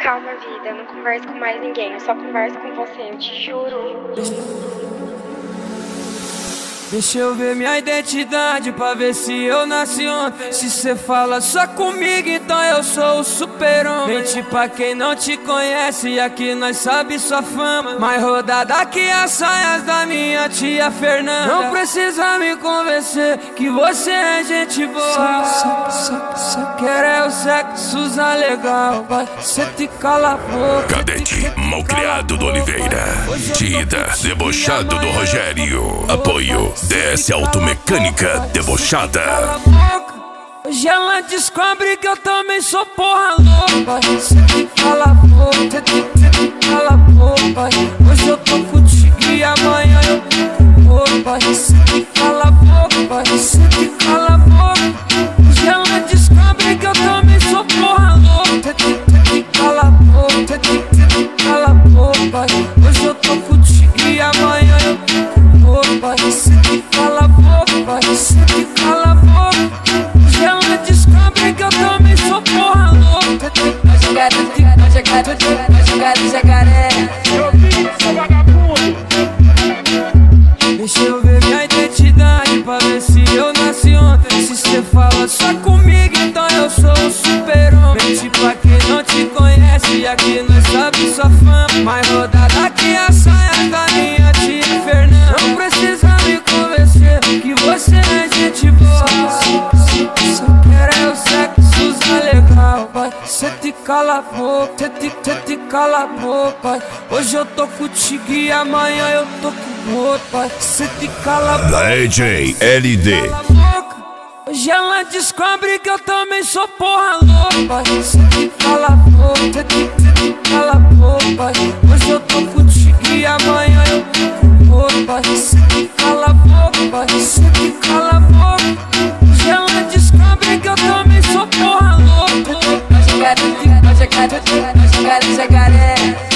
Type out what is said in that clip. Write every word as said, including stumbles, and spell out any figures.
Calma, vida, eu não converso com mais ninguém, eu só converso com você, eu te juro. Deixa eu ver minha identidade pra ver se eu nasci ontem. Se cê fala só comigo, então eu sou o super-homem. Mente pra quem não te conhece, aqui nós sabe sua fama. Mais rodada que as saias da minha tia Fernanda. Não precisa me convencer que você é gente boa. Só, só, só, só quer é o sexo legal. Vai, cê te cala a boca. Cadete Malcriado do Oliveira. Tida Debochado do Rogério. Apoio D S Automecânica Debochada. Hoje ela descobre que eu também sou porra louca. Cê te cala a boca, cê te, cê te cala a boca. Hoje eu tô contigo e amanhã eu tô com outra. Cê te cala a boca, cê te cala a boca. Hoje ela descobre que eu também sou porra louca. Cê te, cê te cala a boca, cê te, cê te cala a boca. Hoje eu tô contigo e amanhã eu tô com outra. Cê te cala a boca, cê te cala a boca. Hoje ela descobre que eu também sou porra louca. Nós jogados, nós jogados, nós jogados jacaré. Deixa eu ver minha identidade pra ver se eu nasci ontem. Se cê fala só comigo, então eu sou o super-homem. Mente pra quem não te conhece, aqui nós sabe sua fama. Mais rodada que as saias da minha tia Fernanda. Não precisa me convencer que você é gente boa. Só quer é o sexo legal. Vai, cê te cala a boca, cê te, cê te cala a boca. Hoje eu tô contigo e amanhã eu tô com outro. Vai, cê te cala a boca. D J L D. Hoje ela descobre que eu também sou porra louca. Cê te cala a boca, cê te, cê te cala a boca. Hoje eu tô contigo e amanhã eu tô com outro. Cê te cala a boca, cê te cala a boca. Hoje ela descobre que eu também sou porra louca. Nós jogados, nós jogados, nós jogados jacaré.